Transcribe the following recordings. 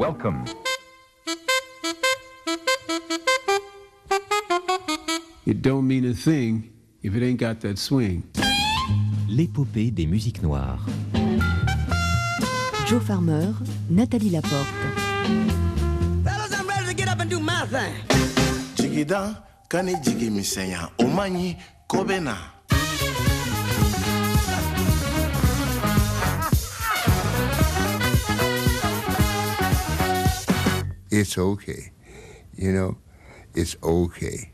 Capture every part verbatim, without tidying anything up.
Welcome. It don't mean a thing if it ain't got that swing. L'épopée des musiques noires. Joe Farmer, Nathalie Laporte. Fellas, I'm ready to get up and do my thing. Jigida, kani jigi misenya, omanyi, kobena. It's okay. You know, it's okay.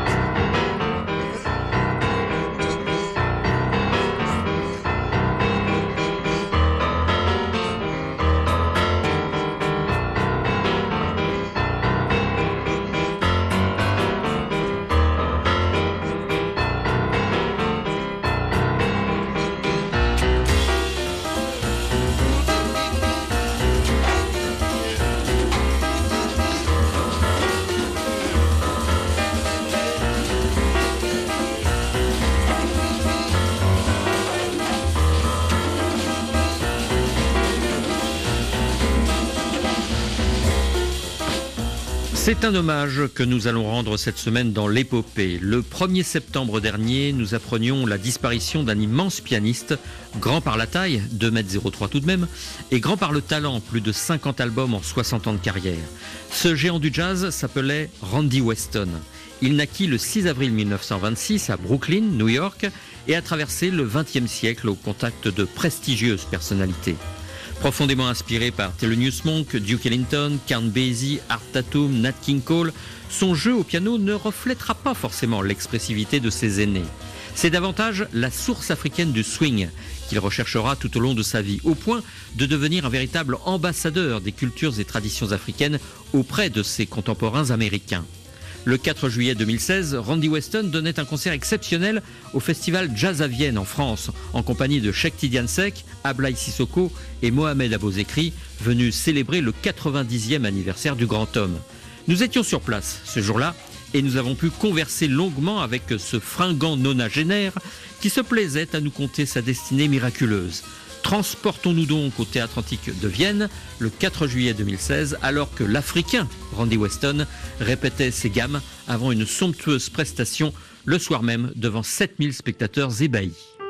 C'est un hommage que nous allons rendre cette semaine dans l'épopée. Le premier septembre dernier, nous apprenions la disparition d'un immense pianiste, grand par la taille, deux mètres zéro trois tout de même, et grand par le talent, plus de cinquante albums en soixante ans de carrière. Ce géant du jazz s'appelait Randy Weston. Il naquit le six avril mille neuf cent vingt-six à Brooklyn, New York, et a traversé le vingtième siècle au contact de prestigieuses personnalités. Profondément inspiré par Thelonious Monk, Duke Ellington, Count Basie, Art Tatum, Nat King Cole, son jeu au piano ne reflètera pas forcément l'expressivité de ses aînés. C'est davantage la source africaine du swing qu'il recherchera tout au long de sa vie, au point de devenir un véritable ambassadeur des cultures et traditions africaines auprès de ses contemporains américains. Le quatre juillet deux mille seize, Randy Weston donnait un concert exceptionnel au festival Jazz à Vienne en France, en compagnie de Cheikh Tidiane Seck, Ablaye Sissoko et Mohamed Abozekri, venus célébrer le quatre-vingt-dixième anniversaire du grand homme. Nous étions sur place ce jour-là et nous avons pu converser longuement avec ce fringant nonagénaire qui se plaisait à nous conter sa destinée miraculeuse. Transportons-nous donc au Théâtre Antique de Vienne le quatre juillet deux mille seize, alors que l'Africain Randy Weston répétait ses gammes avant une somptueuse prestation le soir même devant sept mille spectateurs ébahis.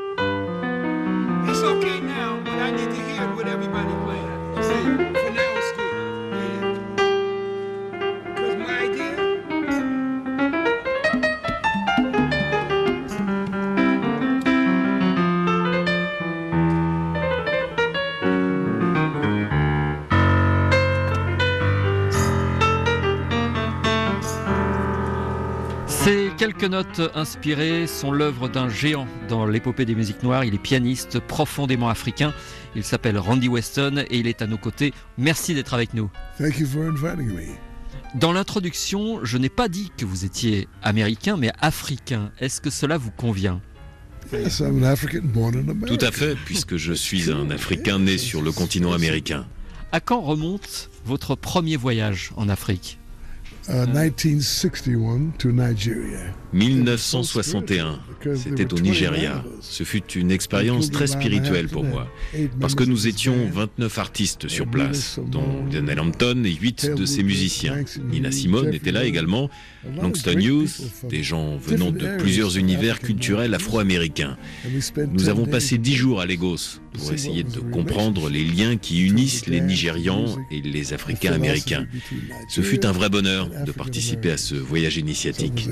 Ces quelques notes inspirées sont l'œuvre d'un géant dans l'épopée des musiques noires. Il est pianiste, profondément africain. Il s'appelle Randy Weston et il est à nos côtés. Merci d'être avec nous. Thank you for inviting me. Dans l'introduction, je n'ai pas dit que vous étiez américain, mais africain. Est-ce que cela vous convient ? Yes, I'm an African born in America. Tout à fait, puisque je suis un Africain né sur le continent américain. À quand remonte votre premier voyage en Afrique ? Uh, nineteen sixty-one to Nigeria. mille neuf cent soixante et un, c'était au Nigeria. Ce fut une expérience très spirituelle pour moi, parce que nous étions vingt-neuf artistes sur place, dont Lionel Hampton et huit de ses musiciens. Nina Simone était là également, Langston Hughes, des gens venant de plusieurs univers culturels afro-américains. Nous avons passé dix jours à Lagos pour essayer de comprendre les liens qui unissent les Nigérians et les Africains américains. Ce fut un vrai bonheur de participer à ce voyage initiatique.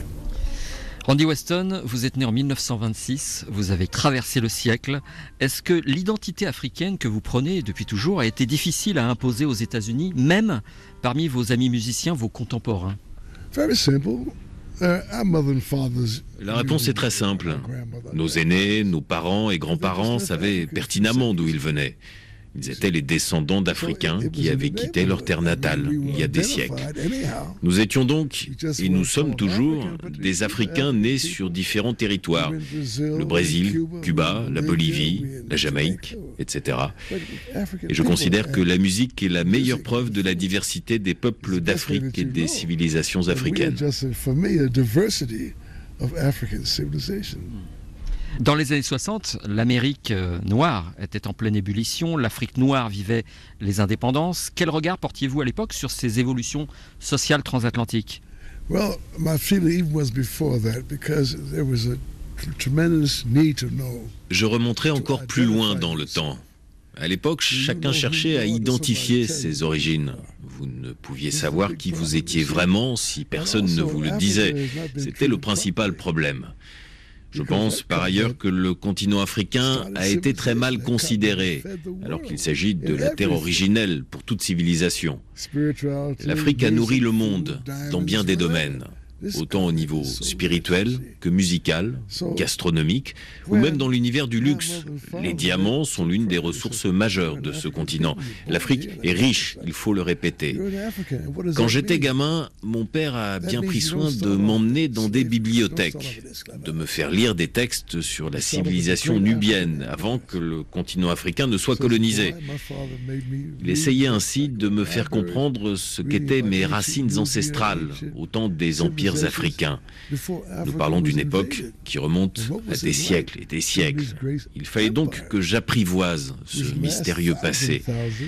Randy Weston, vous êtes né en mille neuf cent vingt-six, vous avez traversé le siècle. Est-ce que l'identité africaine que vous prenez depuis toujours a été difficile à imposer aux États-Unis, même parmi vos amis musiciens, vos contemporains ? Very simple. Uh, our mother and fathers. La réponse est très simple. Nos aînés, nos parents et grands-parents savaient pertinemment d'où ils venaient. Ils étaient les descendants d'Africains qui avaient quitté leur terre natale il y a des siècles. Nous étions donc, et nous sommes toujours, des Africains nés sur différents territoires. Le Brésil, Cuba, la Bolivie, la Jamaïque, et cetera. Et je considère que la musique est la meilleure preuve de la diversité des peuples d'Afrique et des civilisations africaines. Dans les années soixante, l'Amérique noire était en pleine ébullition, l'Afrique noire vivait les indépendances. Quel regard portiez-vous à l'époque sur ces évolutions sociales transatlantiques ? Well, my feeling even was before that because there was a tremendous need to know. Je remonterai encore plus loin dans le temps. À l'époque, chacun cherchait à identifier ses origines. Vous ne pouviez savoir qui vous étiez vraiment si personne ne vous le disait. C'était le principal problème. Je pense par ailleurs que le continent africain a été très mal considéré, alors qu'il s'agit de la terre originelle pour toute civilisation. L'Afrique a nourri le monde dans bien des domaines, autant au niveau spirituel que musical, gastronomique, ou même dans l'univers du luxe. Les diamants sont l'une des ressources majeures de ce continent. L'Afrique est riche, il faut le répéter. Quand j'étais gamin, mon père a bien pris soin de m'emmener dans des bibliothèques, de me faire lire des textes sur la civilisation nubienne avant que le continent africain ne soit colonisé. Il essayait ainsi de me faire comprendre ce qu'étaient mes racines ancestrales au temps des empires africains. Nous parlons d'une époque qui remonte à des siècles et des siècles. Il fallait donc que j'apprivoise ce mystérieux passé.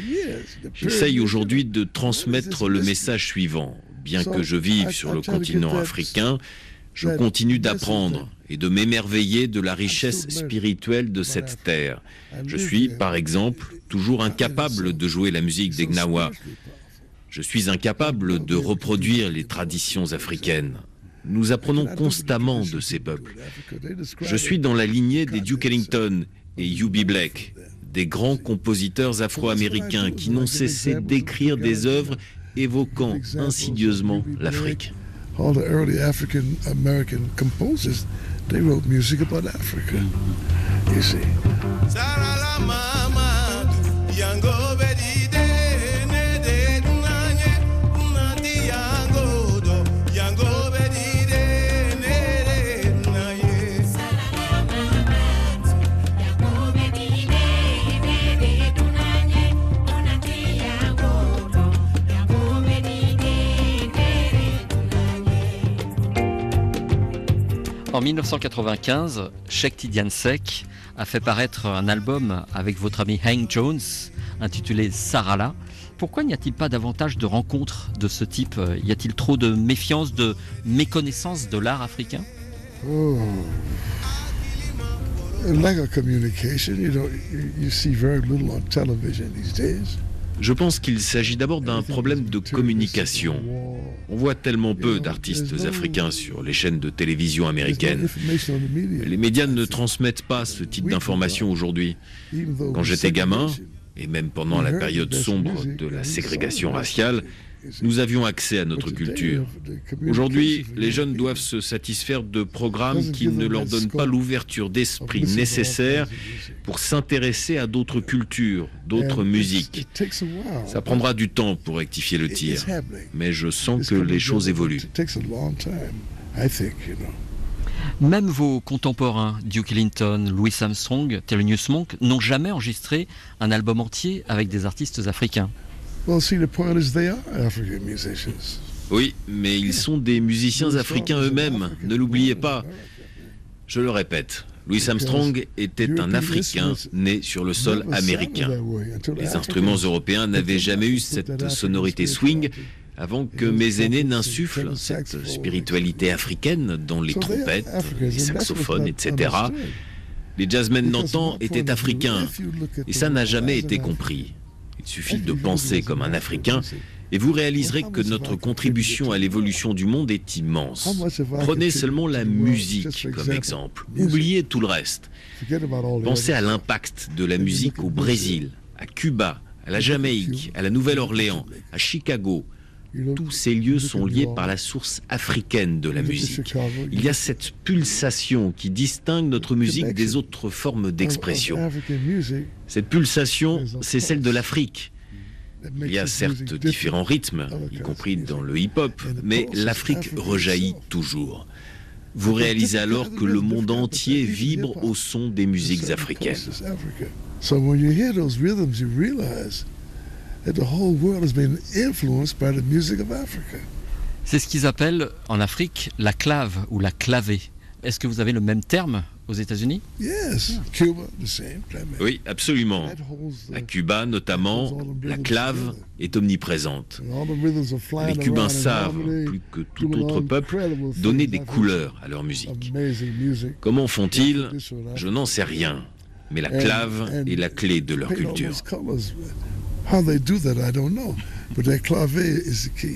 J'essaye aujourd'hui de transmettre le message suivant. Bien que je vive sur le continent africain, je continue d'apprendre et de m'émerveiller de la richesse spirituelle de cette terre. Je suis, par exemple, toujours incapable de jouer la musique des Gnawa. Je suis incapable de reproduire les traditions africaines. Nous apprenons constamment de ces peuples. Je suis dans la lignée des Duke Ellington et Eubie Blake, des grands compositeurs afro-américains qui n'ont cessé d'écrire des œuvres évoquant insidieusement l'Afrique. All the early African American composers, they wrote music about Africa. You see. En mille neuf cent quatre-vingt-quinze, Cheikh Tidiane Seck a fait paraître un album avec votre ami Hank Jones, intitulé Sarala. Pourquoi n'y a-t-il pas davantage de rencontres de ce type ? Y a-t-il trop de méfiance, de méconnaissance de l'art africain ? Oh. Lack of communication, you know, you see very little on television these days. Je pense qu'il s'agit d'abord d'un problème de communication. On voit tellement peu d'artistes africains sur les chaînes de télévision américaines. Les médias ne transmettent pas ce type d'informations aujourd'hui. Quand j'étais gamin, et même pendant la période sombre de la ségrégation raciale, nous avions accès à notre culture. Aujourd'hui, les jeunes doivent se satisfaire de programmes qui ne leur donnent pas l'ouverture d'esprit nécessaire pour s'intéresser à d'autres cultures, d'autres musiques. Ça prendra du temps pour rectifier le tir, mais je sens que les choses évoluent. Même vos contemporains, Duke Ellington, Louis Armstrong, Thelonious Monk, n'ont jamais enregistré un album entier avec des artistes africains. Oui, mais ils sont des musiciens africains eux-mêmes, ne l'oubliez pas. Je le répète, Louis Armstrong était un Africain né sur le sol américain. Les instruments européens n'avaient jamais eu cette sonorité swing avant que mes aînés n'insufflent cette spiritualité africaine dans les trompettes, les saxophones, et cetera. Les jazzmen d'antan étaient africains, et ça n'a jamais été compris. Il suffit de penser comme un Africain et vous réaliserez que notre contribution à l'évolution du monde est immense. Prenez seulement la musique comme exemple. Oubliez tout le reste. Pensez à l'impact de la musique au Brésil, à Cuba, à la Jamaïque, à la Nouvelle-Orléans, à Chicago. Tous ces lieux sont liés par la source africaine de la musique. Il y a cette pulsation qui distingue notre musique des autres formes d'expression. Cette pulsation, c'est celle de l'Afrique. Il y a certes différents rythmes, y compris dans le hip-hop, mais l'Afrique rejaillit toujours. Vous réalisez alors que le monde entier vibre au son des musiques africaines. C'est ce qu'ils appellent en Afrique la clave ou la clavée. Est-ce que vous avez le même terme aux États-Unis? Yes, Cuba, the same climate. Oui, absolument. À Cuba, notamment, la clave est omniprésente. Les Cubains savent, plus que tout autre peuple, donner des couleurs à leur musique. Comment font-ils? Je n'en sais rien. Mais la clave est la clé de leur culture. How they do that, I don't know. But that clave is the key.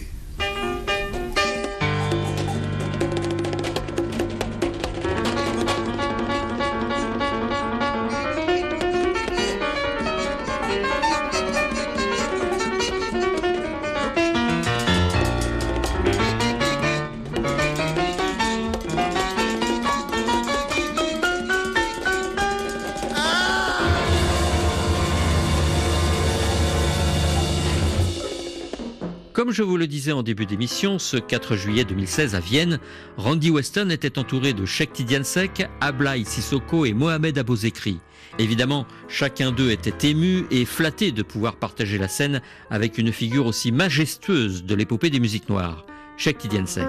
Comme je vous le disais en début d'émission, ce quatre juillet deux mille seize à Vienne, Randy Weston était entouré de Cheikh Tidiane-Seck, Ablaye Cissoko et Mohamed Abou-Zekri. Évidemment, chacun d'eux était ému et flatté de pouvoir partager la scène avec une figure aussi majestueuse de l'épopée des musiques noires, Cheikh Tidiane-Seck.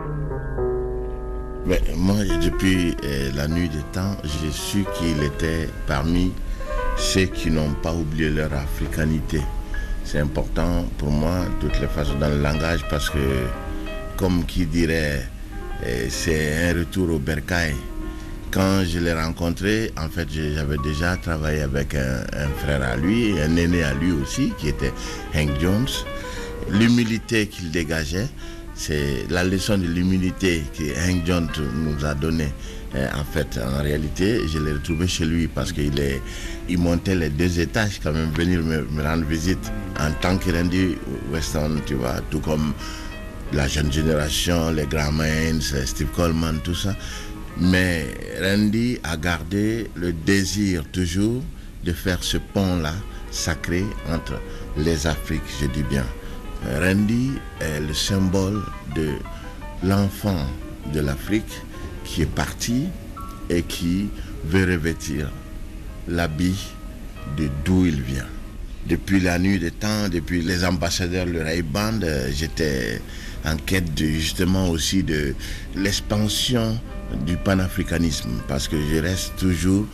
Mais moi, depuis euh, la nuit des temps, j'ai su qu'il était parmi ceux qui n'ont pas oublié leur africanité. C'est important pour moi, de toutes les façons, dans le langage, parce que, comme qui dirait, euh, c'est un retour au bercail. Quand je l'ai rencontré, en fait, j'avais déjà travaillé avec un, un frère à lui, un aîné à lui aussi, qui était Hank Jones. L'humilité qu'il dégageait, c'est la leçon de l'humilité que Hank Jones nous a donnée. En fait, en réalité, je l'ai retrouvé chez lui parce qu'il est, il montait les deux étages quand même, venir me, me rendre visite en tant que Randy Weston, tu vois, tout comme la jeune génération, les grands Mains, Steve Coleman, tout ça. Mais Randy a gardé le désir toujours de faire ce pont-là sacré entre les Afriques, je dis bien. Randy est le symbole de l'enfant de l'Afrique qui est parti et qui veut revêtir l'habit de d'où il vient. Depuis la nuit des temps, depuis les ambassadeurs, le Ray Band, j'étais en quête de, justement aussi de l'expansion du panafricanisme, parce que je reste toujours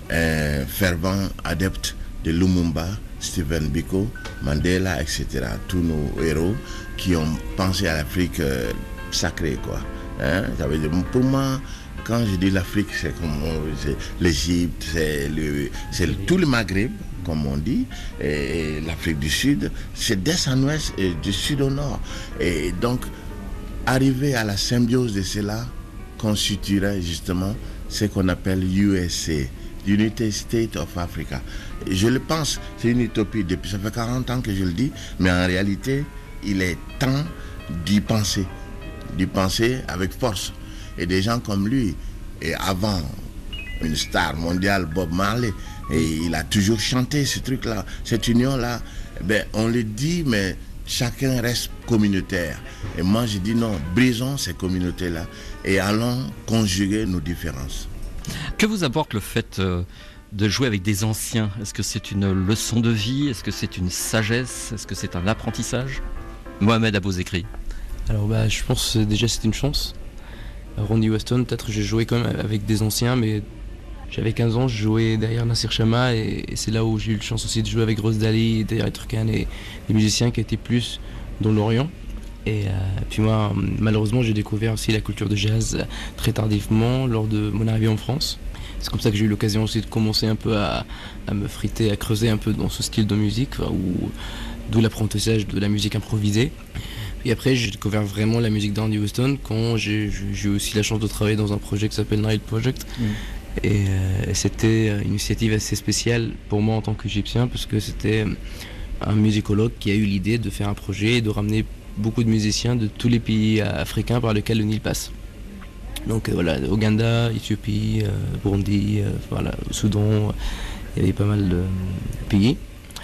un fervent adepte de Lumumba, Stephen Biko, Mandela, et cetera. Tous nos héros qui ont pensé à l'Afrique euh, sacrée, quoi. Hein? Ça veut dire, pour moi, quand je dis l'Afrique, c'est comme c'est l'Égypte, c'est le, c'est le, tout le Maghreb, comme on dit, et, et l'Afrique du Sud, c'est d'est en ouest et du sud au nord. Et donc, arriver à la symbiose de cela constituerait justement ce qu'on appelle U S A, United States of Africa. Et je le pense, c'est une utopie. Depuis, ça fait quarante ans que je le dis, mais en réalité, il est temps d'y penser, d'y penser avec force. Et des gens comme lui, et avant, une star mondiale, Bob Marley, et il a toujours chanté ce truc-là, cette union-là. Ben, on le dit, mais chacun reste communautaire. Et moi, je dis non, brisons ces communautés-là et allons conjuguer nos différences. Que vous apporte le fait euh, de jouer avec des anciens? Est-ce que c'est une leçon de vie? Est-ce que c'est une sagesse? Est-ce que c'est un apprentissage? Mohamed Abou-Zekri. Alors bah, je pense que déjà c'est une chance. Randy Weston, peut-être j'ai joué quand même avec des anciens, mais j'avais quinze ans, je jouais derrière Nasir Chama et, et c'est là où j'ai eu la chance aussi de jouer avec Rose Daly, derrière Turkan et les musiciens qui étaient plus dans l'Orient. Et euh, puis moi, malheureusement, j'ai découvert aussi la culture de jazz très tardivement lors de mon arrivée en France. C'est comme ça que j'ai eu l'occasion aussi de commencer un peu à, à me friter, à creuser un peu dans ce style de musique, où, d'où l'apprentissage de la musique improvisée. Et après, j'ai découvert vraiment la musique d'Randy Weston quand j'ai, j'ai eu aussi la chance de travailler dans un projet qui s'appelle Nile Project. Mm. Et euh, c'était une initiative assez spéciale pour moi en tant qu'Égyptien, parce que c'était un musicologue qui a eu l'idée de faire un projet et de ramener beaucoup de musiciens de tous les pays africains par lesquels le Nil passe. Donc euh, voilà, Ouganda, Éthiopie, euh, Burundi, euh, voilà, Soudan, il y avait pas mal de pays.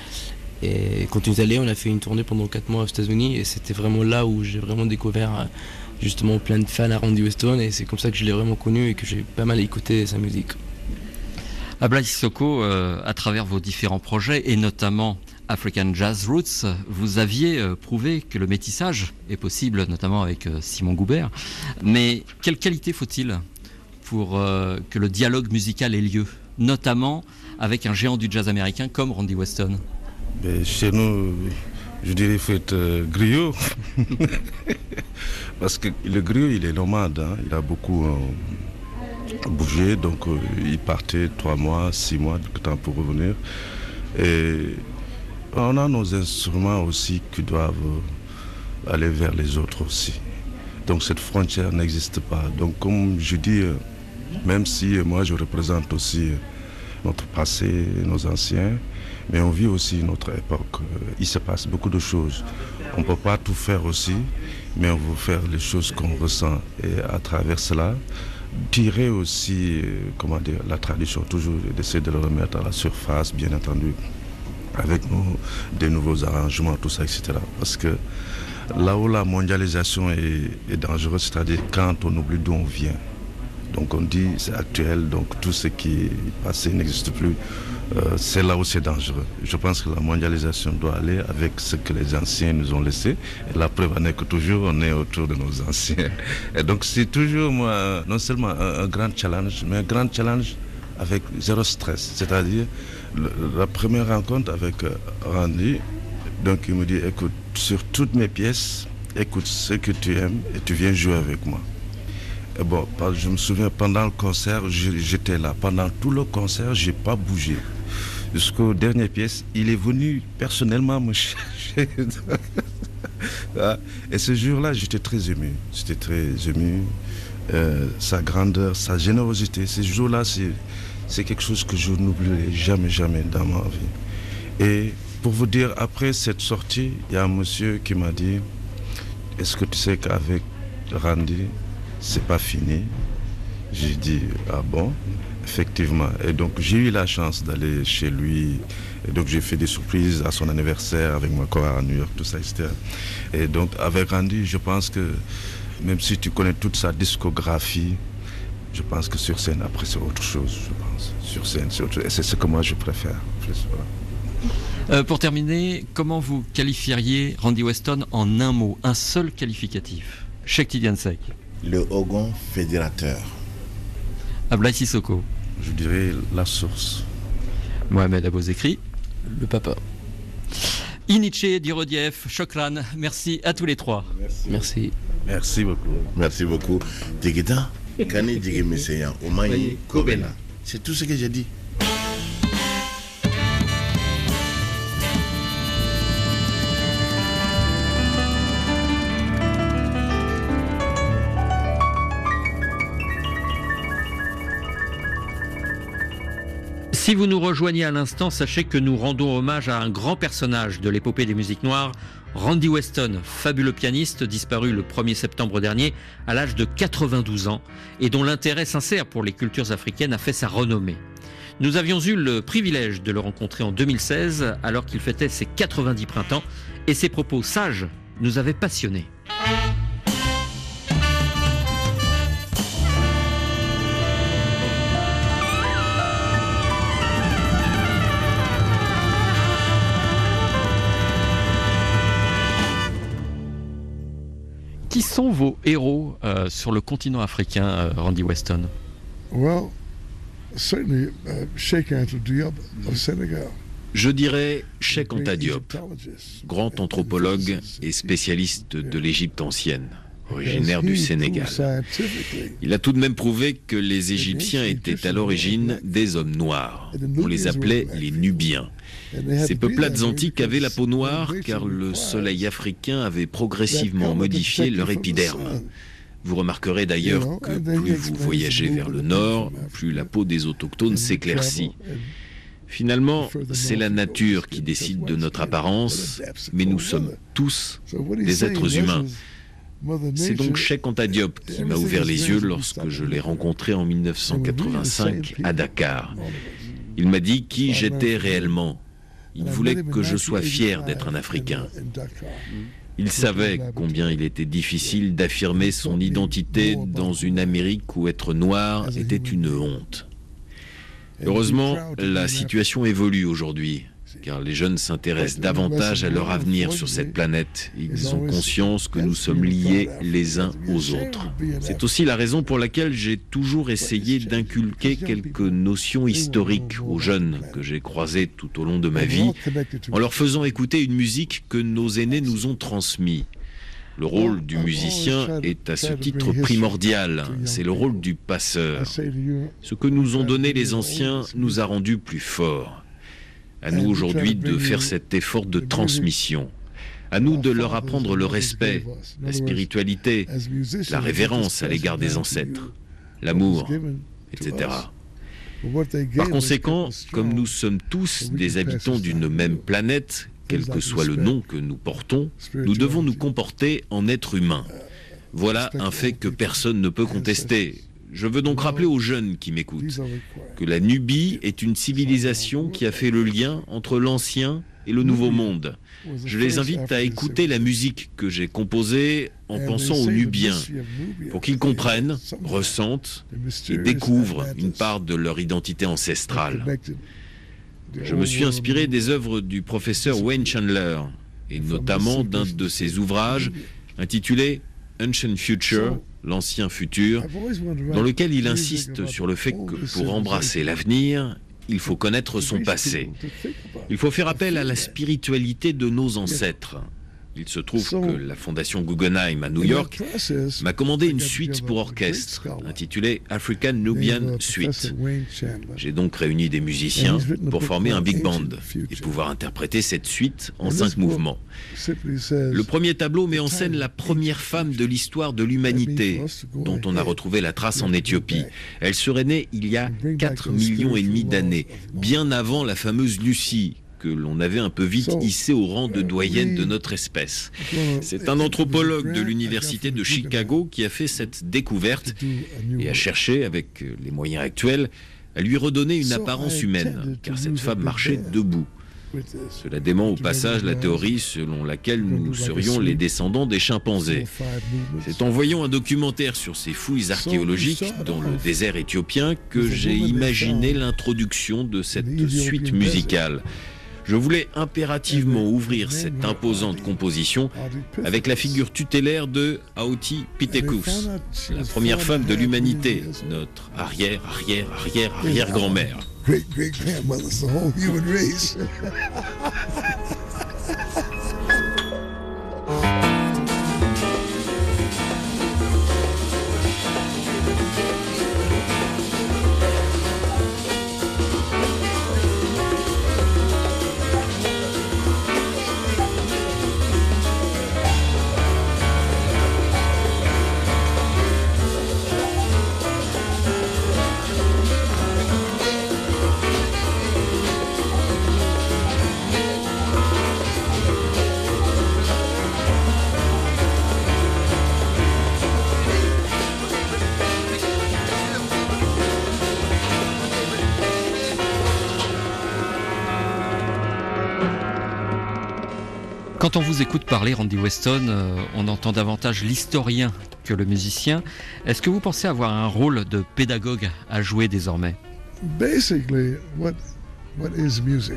Et quand on est allé, on a fait une tournée pendant quatre mois aux États-Unis et c'était vraiment là où j'ai vraiment découvert justement plein de fans à Randy Weston et c'est comme ça que je l'ai vraiment connu et que j'ai pas mal écouté sa musique. Ablaye Cissoko, euh, à travers vos différents projets et notamment African Jazz Roots, vous aviez euh, prouvé que le métissage est possible, notamment avec euh, Simon Goubert. Mais quelle qualité faut-il pour euh, que le dialogue musical ait lieu, notamment avec un géant du jazz américain comme Randy Weston? Mais chez nous, je dirais qu'il faut être euh, griot. Parce que le griot, il est nomade, hein. Il a beaucoup euh, bougé, donc euh, il partait trois mois, six mois de temps pour revenir. Et on a nos instruments aussi qui doivent aller vers les autres aussi. Donc cette frontière n'existe pas. Donc comme je dis, même si moi je représente aussi notre passé, nos anciens, mais on vit aussi notre époque. Il se passe beaucoup de choses. On ne peut pas tout faire aussi, mais on veut faire les choses qu'on ressent. Et à travers cela, tirer aussi, comment dire, la tradition, toujours d'essayer de le remettre à la surface, bien entendu, avec nos, des nouveaux arrangements, tout ça, et cetera. Parce que là où la mondialisation est, est dangereuse, c'est-à-dire quand on oublie d'où on vient. Donc on dit c'est actuel, donc tout ce qui est passé n'existe plus. Euh, c'est là où c'est dangereux. Je pense que la mondialisation doit aller avec ce que les anciens nous ont laissé. Et la preuve en est que toujours on est autour de nos anciens. Et donc c'est toujours moi, non seulement un, un grand challenge, mais un grand challenge avec zéro stress. C'est-à-dire le, la première rencontre avec euh, Randy, donc il me dit écoute, sur toutes mes pièces, écoute ce que tu aimes et tu viens jouer avec moi. Et bon, je me souviens, pendant le concert, j'étais là. Pendant tout le concert, je n'ai pas bougé. Jusqu'aux dernières pièces, il est venu personnellement me chercher. Et ce jour-là, j'étais très ému. J'étais très ému. Euh, sa grandeur, sa générosité. Ce jour-là, c'est quelque chose que je n'oublierai jamais, jamais dans ma vie. Et pour vous dire, après cette sortie, il y a un monsieur qui m'a dit, est-ce que tu sais qu'avec Randy, c'est pas fini? J'ai dit, ah bon? Effectivement. Et donc j'ai eu la chance d'aller chez lui. Et donc j'ai fait des surprises à son anniversaire avec ma chorale à New York, tout ça, et cetera. Et donc avec Randy, je pense que même si tu connais toute sa discographie, je pense que sur scène, après c'est autre chose, je pense. Sur scène, c'est autre chose. Et c'est ce que moi je préfère. Voilà. Euh, pour terminer, comment vous qualifieriez Randy Weston en un mot, un seul qualificatif? Cheikh Tidiane Seck. Le Ogon fédérateur. Ablaye Sissoko. Je dirais la source. Mohamed Abou-Zekri. Le papa. Iniché Dirodiev, Chokran, merci à tous les trois. Merci. Merci, merci beaucoup. Merci beaucoup. Digida, Kane Digemeseya, Omayi Kobena. C'est tout ce que j'ai dit. Si vous nous rejoignez à l'instant, sachez que nous rendons hommage à un grand personnage de l'épopée des musiques noires, Randy Weston, fabuleux pianiste disparu le premier septembre dernier à l'âge de quatre-vingt-douze ans et dont l'intérêt sincère pour les cultures africaines a fait sa renommée. Nous avions eu le privilège de le rencontrer en deux mille seize alors qu'il fêtait ses quatre-vingt-dix printemps et ses propos sages nous avaient passionnés. Qui sont vos héros euh, sur le continent africain, euh, Randy Weston? Well, certainly uh, Cheikh Anta Diop of Senegal. Je dirais Cheikh Anta Diop, grand anthropologue et spécialiste de l'Égypte ancienne, originaire du Sénégal. Il a tout de même prouvé que les Égyptiens étaient à l'origine des hommes noirs. On les appelait les Nubiens. Ces peuplades antiques avaient la peau noire car le soleil africain avait progressivement modifié leur épiderme. Vous remarquerez d'ailleurs que plus vous voyagez vers le nord, plus la peau des autochtones s'éclaircit. Finalement, c'est la nature qui décide de notre apparence, mais nous sommes tous des êtres humains. C'est donc Cheikh Anta Diop qui m'a ouvert les yeux lorsque je l'ai rencontré en mille neuf cent quatre-vingt-cinq à Dakar. Il m'a dit qui j'étais réellement. Il voulait que je sois fier d'être un Africain. Il savait combien il était difficile d'affirmer son identité dans une Amérique où être noir était une honte. Heureusement, la situation évolue aujourd'hui. car les jeunes s'intéressent davantage à leur avenir sur cette planète. Ils ont conscience que nous sommes liés les uns aux autres. C'est aussi la raison pour laquelle j'ai toujours essayé d'inculquer quelques notions historiques aux jeunes que j'ai croisés tout au long de ma vie, en leur faisant écouter une musique que nos aînés nous ont transmise. Le rôle du musicien est à ce titre primordial, c'est le rôle du passeur. Ce que nous ont donné les anciens nous a rendus plus forts. À nous aujourd'hui de faire cet effort de transmission. À nous de leur apprendre le respect, la spiritualité, la révérence à l'égard des ancêtres, l'amour, et cetera. Par conséquent, comme nous sommes tous des habitants d'une même planète, quel que soit le nom que nous portons, nous devons nous comporter en êtres humains. Voilà un fait que personne ne peut contester. Je veux donc rappeler aux jeunes qui m'écoutent que la Nubie est une civilisation qui a fait le lien entre l'ancien et le nouveau monde. Je les invite à écouter la musique que j'ai composée en pensant aux Nubiens, pour qu'ils comprennent, ressentent et découvrent une part de leur identité ancestrale. Je me suis inspiré des œuvres du professeur Wayne Chandler, et notamment d'un de ses ouvrages intitulé Ancient Future, l'ancien futur, dans lequel il insiste sur le fait que pour embrasser l'avenir, il faut connaître son passé. Il faut faire appel à la spiritualité de nos ancêtres. Il se trouve que la fondation Guggenheim à New York m'a commandé une suite pour orchestre intitulée African Nubian Suite. J'ai donc réuni des musiciens pour former un big band et pouvoir interpréter cette suite en cinq mouvements. Le premier tableau met en scène la première femme de l'histoire de l'humanité dont on a retrouvé la trace en Éthiopie. Elle serait née il y a quatre millions et demi d'années, bien avant la fameuse Lucie, que l'on avait un peu vite hissée au rang de doyenne de notre espèce. C'est un anthropologue de l'université de Chicago qui a fait cette découverte et a cherché, avec les moyens actuels, à lui redonner une apparence humaine, car cette femme marchait debout. Cela dément au passage la théorie selon laquelle nous serions les descendants des chimpanzés. C'est en voyant un documentaire sur ces fouilles archéologiques dans le désert éthiopien que j'ai imaginé l'introduction de cette suite musicale. Je voulais impérativement ouvrir cette imposante composition avec la figure tutélaire de Haoti Pitekus, la première femme de l'humanité, notre arrière, arrière, arrière, arrière-grand-mère. Quand on vous écoute parler, Randy Weston, euh, on entend davantage l'historien que le musicien. Est-ce que vous pensez avoir un rôle de pédagogue à jouer désormais? Basically, what what is music?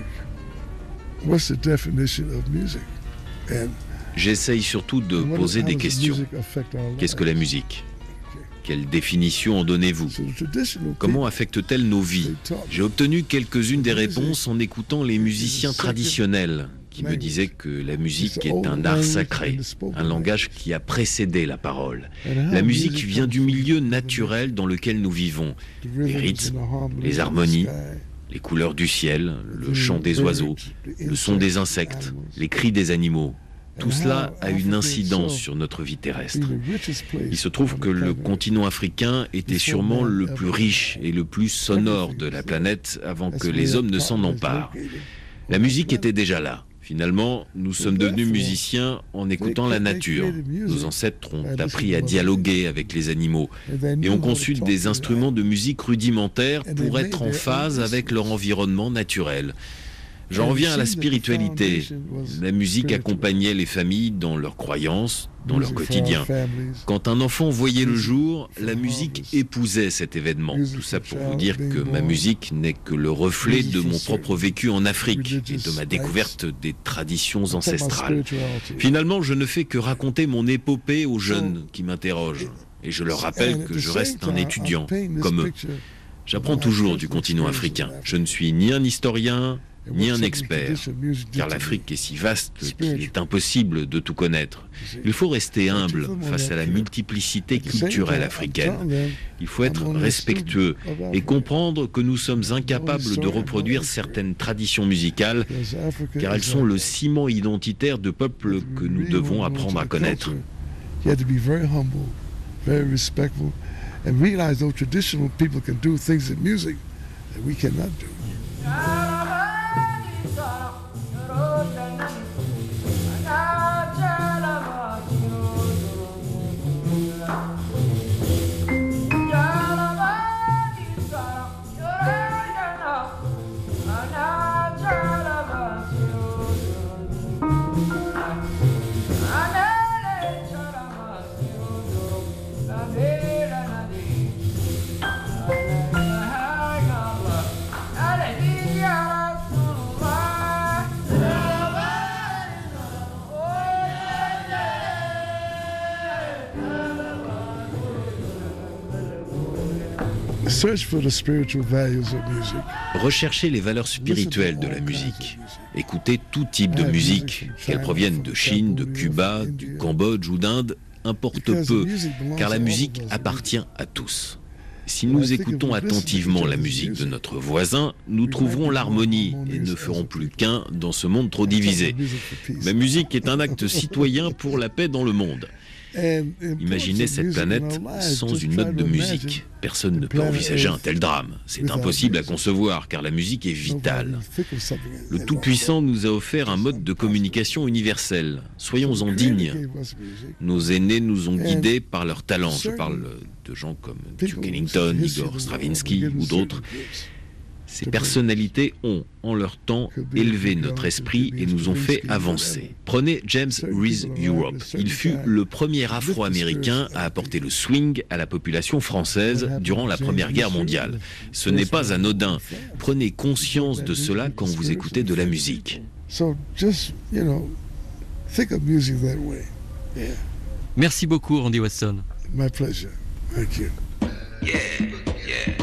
What's the definition of music? And j'essaye surtout de poser des questions. Qu'est-ce que la musique? Quelle définition en donnez-vous? Comment affecte-t-elle nos vies? J'ai obtenu quelques-unes des réponses en écoutant les musiciens traditionnels qui me disaient que la musique est un art sacré, un langage qui a précédé la parole. La musique vient du milieu naturel dans lequel nous vivons. Les rythmes, les harmonies, les couleurs du ciel, le chant des oiseaux, le son des insectes, les cris des animaux. Tout cela a une incidence sur notre vie terrestre. Il se trouve que le continent africain était sûrement le plus riche et le plus sonore de la planète avant que les hommes ne s'en emparent. La musique était déjà là. Finalement, nous sommes devenus musiciens en écoutant la nature. Nos ancêtres ont appris à dialoguer avec les animaux et ont conçu des instruments de musique rudimentaires pour être en phase avec leur environnement naturel. J'en reviens à la spiritualité. La musique accompagnait les familles dans leurs croyances, dans leur quotidien. Quand un enfant voyait le jour, la musique épousait cet événement. Tout ça pour vous dire que ma musique n'est que le reflet de mon propre vécu en Afrique et de ma découverte des traditions ancestrales. Finalement, je ne fais que raconter mon épopée aux jeunes qui m'interrogent. Et je leur rappelle que je reste un étudiant, comme eux. J'apprends toujours du continent africain. Je ne suis ni un historien, ni un expert, car l'Afrique est si vaste qu'il est impossible de tout connaître. Il faut rester humble face à la multiplicité culturelle africaine. Il faut être respectueux et comprendre que nous sommes incapables de reproduire certaines traditions musicales, car elles sont le ciment identitaire de peuples que nous devons apprendre à connaître. And realize those traditional people can do things in music that we cannot do. Recherchez les valeurs spirituelles de la musique. Écoutez tout type de musique, qu'elle provienne de Chine, de Cuba, du Cambodge ou d'Inde, importe peu, car la musique appartient à tous. Si nous écoutons attentivement la musique de notre voisin, nous trouverons l'harmonie et ne ferons plus qu'un dans ce monde trop divisé. Ma musique est un acte citoyen pour la paix dans le monde. Imaginez cette planète sans une note de musique. Personne ne peut envisager un tel drame. C'est impossible à concevoir car la musique est vitale. Le Tout-Puissant nous a offert un mode de communication universel. Soyons-en dignes. Nos aînés nous ont guidés par leur talent. Je parle de gens comme Duke Ellington, Igor Stravinsky ou d'autres. Ces personnalités ont, en leur temps, élevé notre esprit et nous ont fait avancer. Prenez James Reese Europe. Il fut le premier Afro-Américain à apporter le swing à la population française durant la Première Guerre mondiale. Ce n'est pas anodin. Prenez conscience de cela quand vous écoutez de la musique. Merci beaucoup, Randy Weston. My pleasure. Thank you. Yeah, yeah.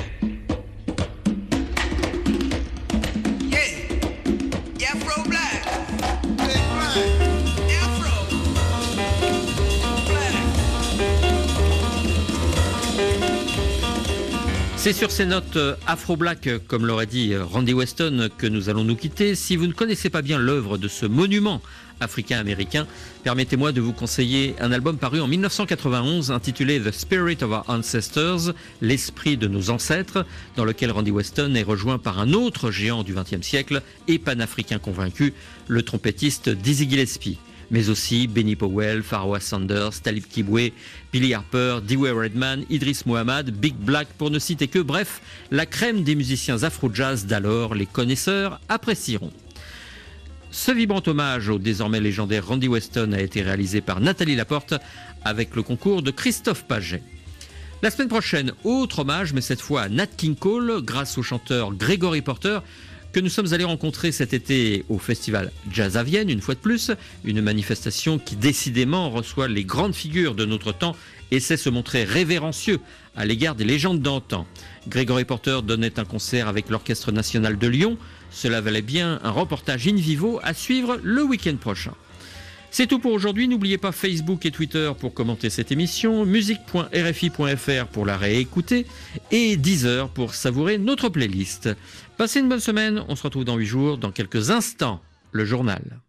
C'est sur ces notes afro-black, comme l'aurait dit Randy Weston, que nous allons nous quitter. Si vous ne connaissez pas bien l'œuvre de ce monument africain-américain, permettez-moi de vous conseiller un album paru en mille neuf cent quatre-vingt-onze intitulé The Spirit of Our Ancestors, l'esprit de nos ancêtres, dans lequel Randy Weston est rejoint par un autre géant du vingtième siècle et panafricain convaincu, le trompettiste Dizzy Gillespie. Mais aussi Benny Powell, Pharoah Sanders, Talib Kibwe, Billy Harper, Dewey Redman, Idris Muhammad, Big Black, pour ne citer que. Bref, la crème des musiciens afro-jazz d'alors, les connaisseurs apprécieront. Ce vibrant hommage au désormais légendaire Randy Weston a été réalisé par Nathalie Laporte avec le concours de Christophe Paget. La semaine prochaine, autre hommage, mais cette fois à Nat King Cole, grâce au chanteur Gregory Porter, que nous sommes allés rencontrer cet été au festival Jazz à Vienne, une fois de plus, une manifestation qui décidément reçoit les grandes figures de notre temps et sait se montrer révérencieux à l'égard des légendes d'antan. Gregory Porter donnait un concert avec l'Orchestre National de Lyon. Cela valait bien un reportage in vivo à suivre le week-end prochain. C'est tout pour aujourd'hui. N'oubliez pas Facebook et Twitter pour commenter cette émission, musique point r f i point f r pour la réécouter et Deezer pour savourer notre playlist. Passez une bonne semaine. On se retrouve dans huit jours. Dans quelques instants, le journal.